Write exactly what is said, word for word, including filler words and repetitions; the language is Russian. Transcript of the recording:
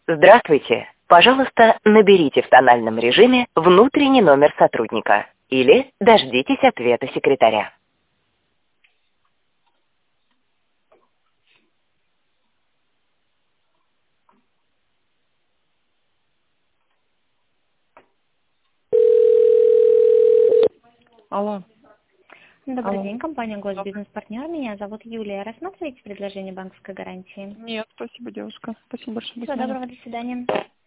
Здравствуйте. Пожалуйста, наберите в тональном режиме внутренний номер сотрудника или дождитесь ответа секретаря. Алло. Добрый Алло. день, компания Добрый. Госбизнес-партнер. Меня зовут Юлия. Рассматриваете предложение банковской гарантии? Нет, спасибо, девушка. Спасибо большое. До Всего свидания. доброго, до свидания.